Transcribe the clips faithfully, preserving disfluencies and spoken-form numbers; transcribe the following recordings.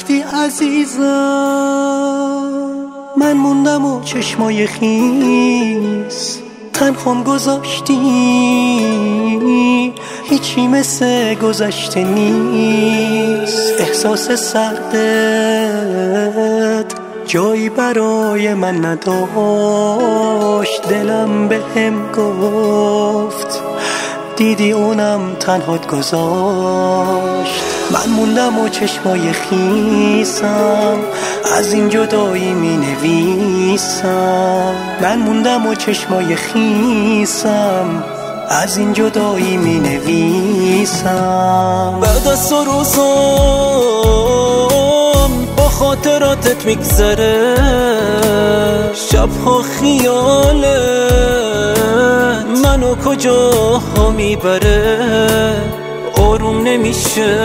رفتی عزیزم، من موندم و چشمای خیس تنهام گذاشتی، هیچی مثل گذشته نیست. احساس سردت جایی برای من نداشت، دلم به هم گفت دیدی اونم تنهات گذاشت. من موندم و چشمای خیسم از این جدایی می نویسم. من موندم و چشمای خیسم از این جدایی می نویسم. بعد از تو روزم با خاطراتت میگذره، شبها خیالت منو کجاها میبره. آروم نمیشه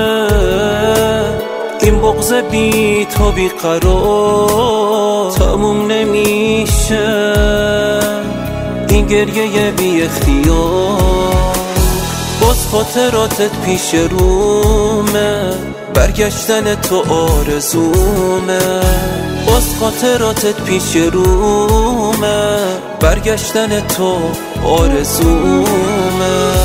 این بغض بی تو بی قرار، تموم نمیشه این گریه بی اختیار. باز خاطراتت پیش رومه، برگشتن تو آرزومه. باز خاطراتت پیش رومه، برگشتن تو آرزومه.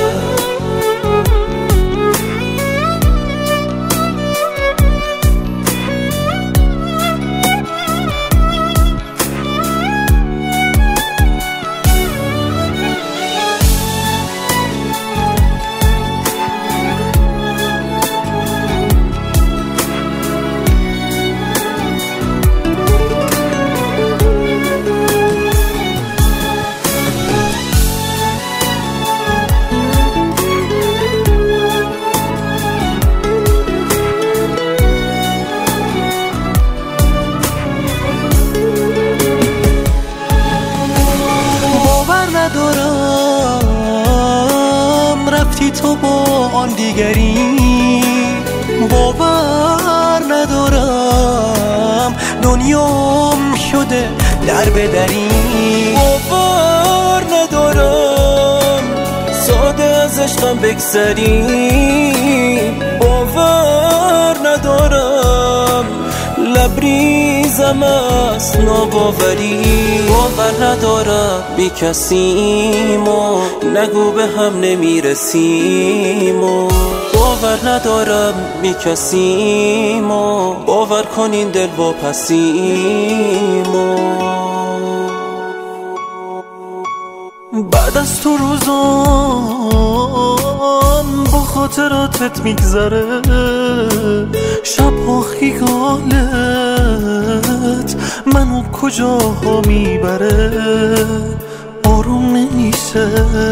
ندارم رفتی تو با آن دیگری، باور ندارم دنیام شده در بدری. باور ندارم ساده از عشقم بگذری، باور ندارم لبریزم از ناباوری. باور ندارم بی کسیم و نگو به هم نمیرسیم و باور ندارم بی کسیم و باور کن این دل واپسیم و بعد از تو روزان با خاطراتت میگذره، شبها خیالت منو کجاها میبره. آروم نمیشه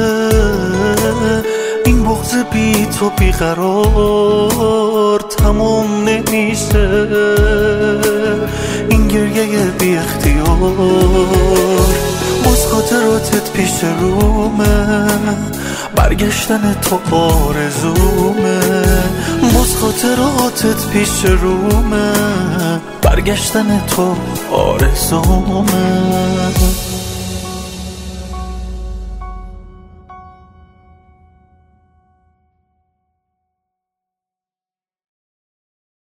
این بغض بی تو بیقرار، تمام نمیشه این گریه بی اختیار. باز خاطراتت پیش رومه، برگشتن تو آرزومه. باز خاطراتت پیش رومه، برگشتن تو آرزومه.